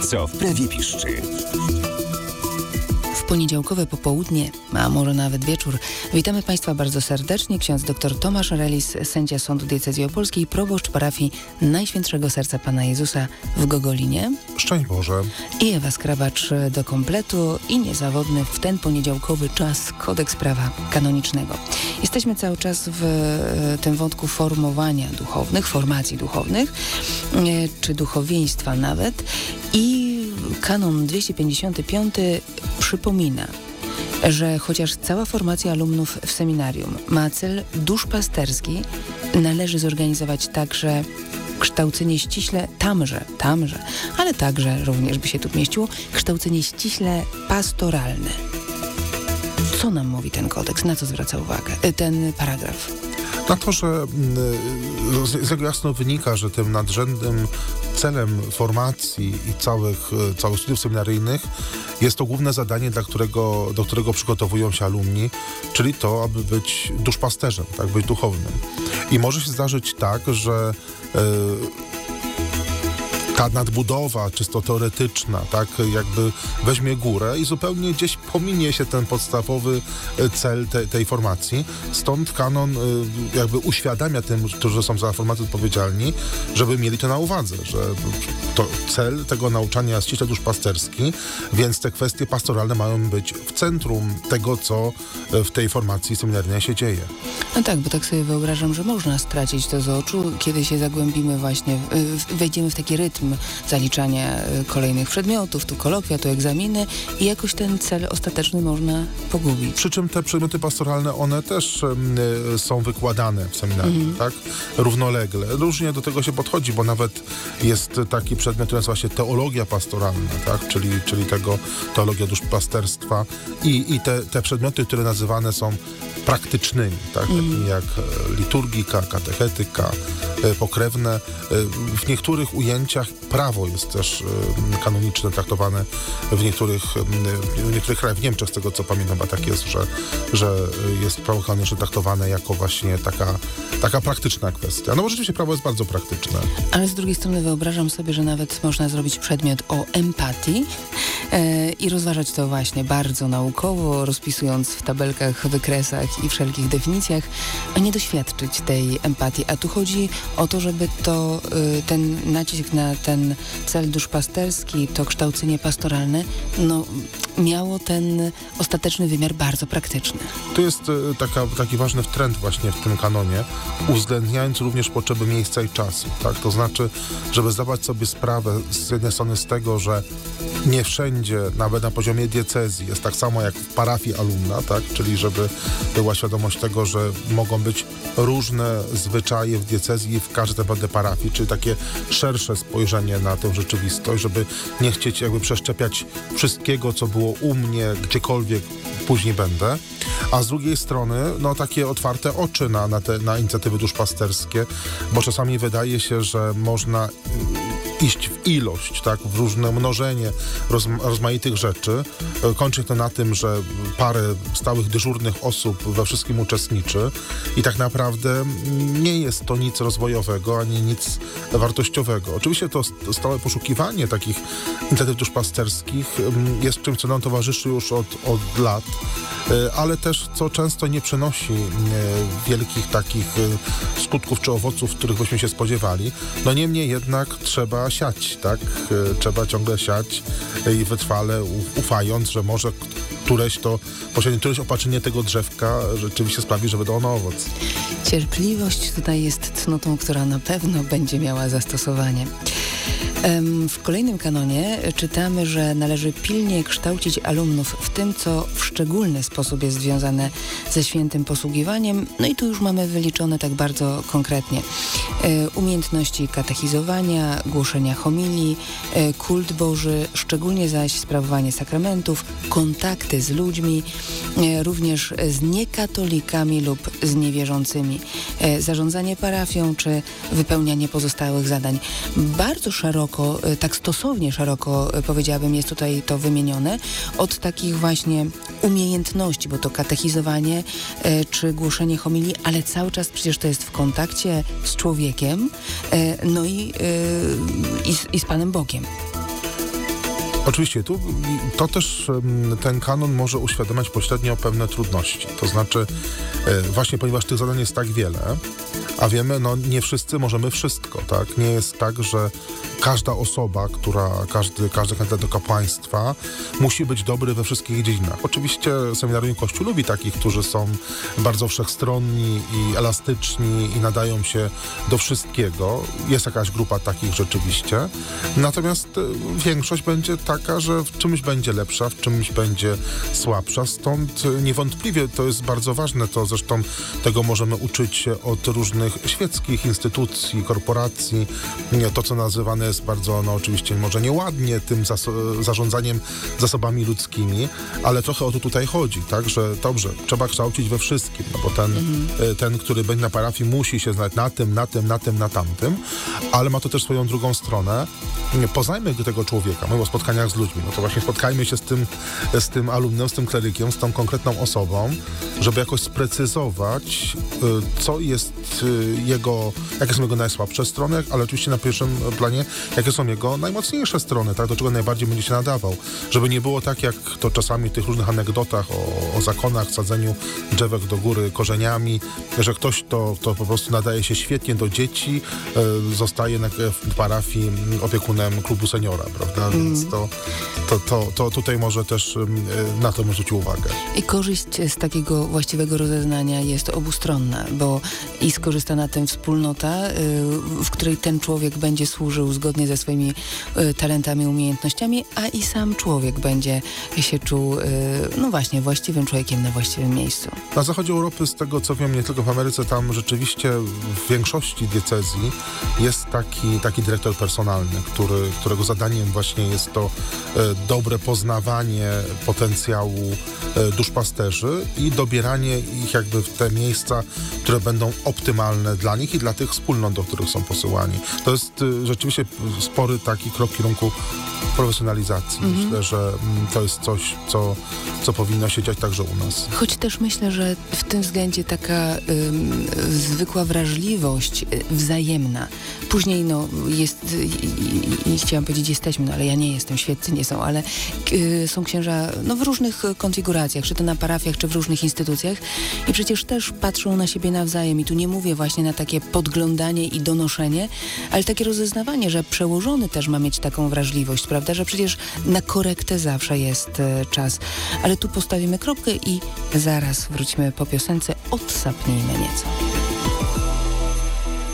Co w prawie piszczy? W poniedziałkowe popołudnie, a może nawet wieczór, witamy Państwa bardzo serdecznie. Ksiądz dr Tomasz Relis, sędzia Sądu Diecezji Opolskiej, proboszcz parafii Najświętszego Serca Pana Jezusa w Gogolinie. Szczęść Boże. I Ewa Skrabacz do kompletu i niezawodny w ten poniedziałkowy czas kodeks prawa kanonicznego. Jesteśmy cały czas w tym wątku formowania duchownych, formacji duchownych, czy duchowieństwa nawet. I kanon 255 przypomina, że chociaż cała formacja alumnów w seminarium ma cel duszpasterski, należy zorganizować także kształcenie ściśle tamże, ale także również by się tu mieściło, kształcenie ściśle pastoralne. Co nam mówi ten kodeks? Na co zwraca uwagę ten paragraf? Na to, że z tego jasno wynika, że tym nadrzędnym celem formacji i całych studiów seminaryjnych jest to główne zadanie, do którego przygotowują się alumni, czyli to, aby być duszpasterzem, tak, być duchownym. I może się zdarzyć tak, że ta nadbudowa czysto teoretyczna, tak, jakby weźmie górę i zupełnie gdzieś pominie się ten podstawowy cel tej formacji. Stąd kanon jakby uświadamia tym, którzy są za formację odpowiedzialni, żeby mieli to na uwadze, że to cel tego nauczania jest ściśle duszpasterski, więc te kwestie pastoralne mają być w centrum tego, co w tej formacji seminaryjnej się dzieje. No tak, bo tak sobie wyobrażam, że można stracić to z oczu, kiedy się zagłębimy właśnie, wejdziemy w taki rytm zaliczania kolejnych przedmiotów, tu kolokwia, tu egzaminy i jakoś ten cel ostateczny można pogubić. Przy czym te przedmioty pastoralne, one też są wykładane w seminarium, tak? Równolegle. Różnie do tego się podchodzi, bo nawet jest taki przedmiot, który nazywa się teologia pastoralna, tak? Czyli tego teologia duszpasterstwa i te przedmioty, które nazywane są praktycznymi, tak? Takimi jak liturgika, katechetyka, pokrewne. W niektórych ujęciach prawo jest też kanoniczne traktowane w niektórych krajach. W Niemczech, z tego co pamiętam, a tak jest, że jest prawo kanoniczne traktowane jako właśnie taka praktyczna kwestia. No bo rzeczywiście prawo jest bardzo praktyczne. Ale z drugiej strony wyobrażam sobie, że nawet można zrobić przedmiot o empatii i rozważać to właśnie bardzo naukowo, rozpisując w tabelkach, wykresach i wszelkich definicjach, a nie doświadczyć tej empatii. A tu chodzi o to, żeby ten nacisk na ten cel duszpasterski, to kształcenie pastoralne, miało ten ostateczny wymiar bardzo praktyczny. Tu jest taki ważny trend właśnie w tym kanonie, uwzględniając również potrzeby miejsca i czasu, tak? To znaczy, żeby zdawać sobie sprawę z jednej strony z tego, że nie wszędzie, nawet na poziomie diecezji, jest tak samo jak w parafii alumna, tak? Czyli żeby była świadomość tego, że mogą być różne zwyczaje w diecezji w każdej naprawdę parafii, czyli takie szersze spojrzenie na tę rzeczywistość, żeby nie chcieć jakby przeszczepiać wszystkiego, co było u mnie, gdziekolwiek później będę. A z drugiej strony, takie otwarte oczy na inicjatywy duszpasterskie, bo czasami wydaje się, że można iść w ilość, tak, w różne mnożenie rozmaitych rzeczy. Kończy to na tym, że parę stałych dyżurnych osób we wszystkim uczestniczy i tak naprawdę nie jest to nic rozwojowego, ani nic wartościowego. Oczywiście to stałe poszukiwanie takich inicjatyw duszpasterskich jest czymś, co nam towarzyszy już od lat, ale też co często nie przynosi wielkich takich skutków czy owoców, których byśmy się spodziewali. Niemniej jednak trzeba siać, tak? Trzeba ciągle siać i wytrwale ufając, że może któreś opatrzenie tego drzewka rzeczywiście sprawi, że wyda ono owoc. Cierpliwość tutaj jest cnotą, która na pewno będzie miała zastosowanie. W kolejnym kanonie czytamy, że należy pilnie kształcić alumnów w tym, co w szczególny sposób jest związane ze świętym posługiwaniem. I tu już mamy wyliczone tak bardzo konkretnie. Umiejętności katechizowania, głoszenia homilii, kult Boży, szczególnie zaś sprawowanie sakramentów, kontakty z ludźmi, również z niekatolikami lub z niewierzącymi, zarządzanie parafią czy wypełnianie pozostałych zadań. Bardzo szeroko, tak stosownie szeroko, powiedziałabym, jest tutaj to wymienione, od takich właśnie umiejętności, bo to katechizowanie czy głoszenie homilii, ale cały czas przecież to jest w kontakcie z człowiekiem, i z Panem Bogiem. Oczywiście, to też ten kanon może uświadamiać pośrednio pewne trudności. To znaczy, właśnie ponieważ tych zadań jest tak wiele, a wiemy, nie wszyscy możemy wszystko, tak? Nie jest tak, że każda osoba, każdy kandydat do kapłaństwa musi być dobry we wszystkich dziedzinach. Oczywiście Seminarium Kościół lubi takich, którzy są bardzo wszechstronni i elastyczni i nadają się do wszystkiego. Jest jakaś grupa takich rzeczywiście. Natomiast większość będzie taka, że w czymś będzie lepsza, w czymś będzie słabsza. Stąd niewątpliwie to jest bardzo ważne. To zresztą tego możemy uczyć się od różnych świeckich instytucji, korporacji. To, co nazywane jest bardzo, oczywiście może nieładnie tym zarządzaniem zasobami ludzkimi, ale trochę o to tutaj chodzi, tak, że dobrze, trzeba kształcić we wszystkim, bo ten, który będzie na parafii, musi się znać na tym, na tamtym, ale ma to też swoją drugą stronę. Poznajmy tego człowieka, mówię o spotkaniach z ludźmi, to właśnie spotkajmy się z tym alumnem, z tym klerykiem, z tą konkretną osobą, żeby jakoś sprecyzować, co jest jakie są jego najsłabsze strony, ale oczywiście na pierwszym planie, jakie są jego najmocniejsze strony, tak, do czego najbardziej będzie się nadawał. Żeby nie było tak, jak to czasami w tych różnych anegdotach o zakonach, sadzeniu drzewek do góry korzeniami, że ktoś, to po prostu nadaje się świetnie do dzieci, zostaje w parafii opiekunem klubu seniora, prawda? Więc to tutaj może też na to zwrócić uwagę. I korzyść z takiego właściwego rozeznania jest obustronna, bo i skorzysta na tym wspólnota, w której ten człowiek będzie służył zgodnie ze swoimi talentami, umiejętnościami, a i sam człowiek będzie się czuł, właśnie, właściwym człowiekiem na właściwym miejscu. Na zachodzie Europy, z tego co wiem, nie tylko w Ameryce, tam rzeczywiście w większości diecezji jest taki dyrektor personalny, którego zadaniem właśnie jest to dobre poznawanie potencjału duszpasterzy i dobieranie ich jakby w te miejsca, które będą optymalne dla nich i dla tych wspólnot, do których są posyłani. To jest rzeczywiście spory taki krok w kierunku profesjonalizacji. Myślę, że to jest coś, co powinno się dziać także u nas. Choć też myślę, że w tym względzie taka zwykła wrażliwość wzajemna. Później jest, chciałam powiedzieć jesteśmy, ale ja nie jestem, świeccy nie są, ale są księża w różnych konfiguracjach, czy to na parafiach, czy w różnych instytucjach i przecież też patrzą na siebie nawzajem i tu nie mówię właśnie na takie podglądanie i donoszenie, ale takie rozeznawanie, że przełożony też ma mieć taką wrażliwość, prawda, że przecież na korektę zawsze jest czas. Ale tu postawimy kropkę i zaraz wrócimy po piosence, odsapnijmy nieco.